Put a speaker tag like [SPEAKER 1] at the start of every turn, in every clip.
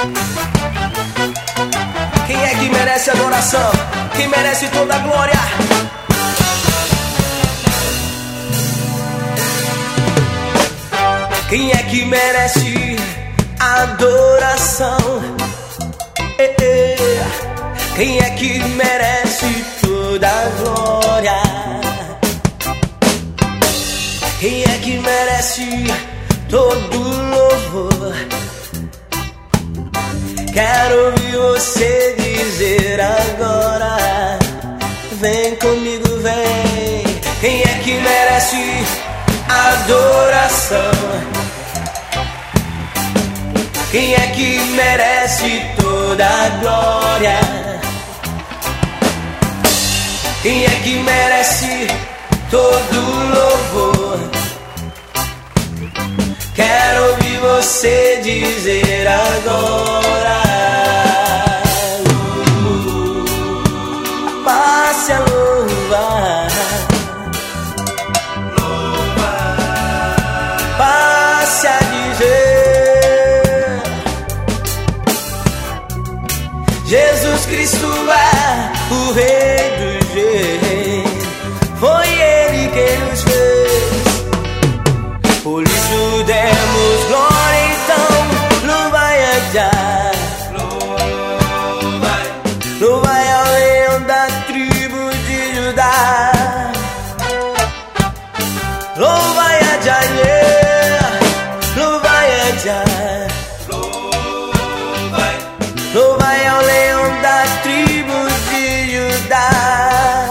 [SPEAKER 1] Quem é que merece adoração? Quem merece toda a glória? Quem é que merece adoração? Quem é que merece toda a glória? Quem é que merece todo louvor? Quero ouvir você dizer agora. Vem comigo, vem. Quem é que merece adoração? Quem é que merece toda a glória? Quem é que merece todo louvor? Quero ouvir você dizer agora. Passe a louvar. Passe a dizer: Jesus Cristo é o Rei dos Reis. Foi Ele quem nos fez. Por isso demos glória, então louvai a Jah. Louvai ao leão da tribo de Judá. Louvai a Jah, yeah. Louvai a Jah. Louvai ao leão da tribo de Judá.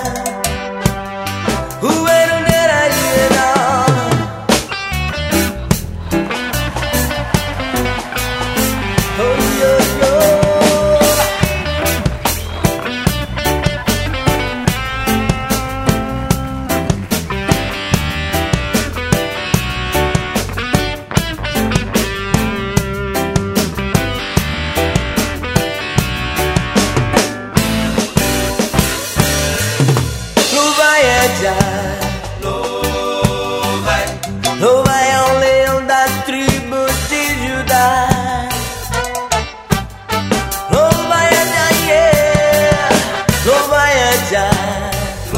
[SPEAKER 1] Louvai ao leão da tribo de Judá. Louvai a Jah, yeah. Louvai a Jah.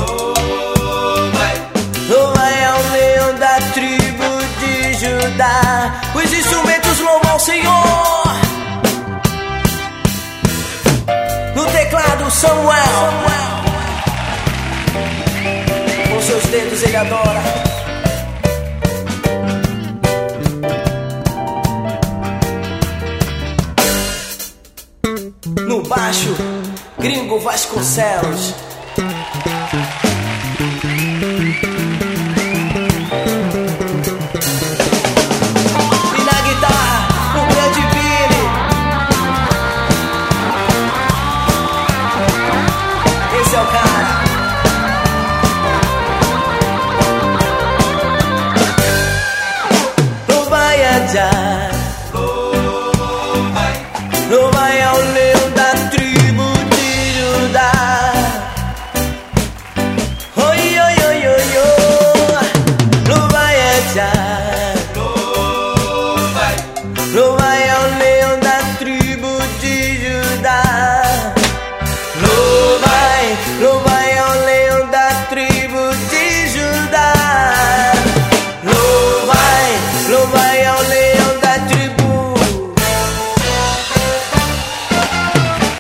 [SPEAKER 1] Louvai ao leão da tribo de Judá. Os instrumentos louvam ao Senhor. No teclado, Samuel. Com seus dedos ele adora. No baixo, Gringo Vasconcelos.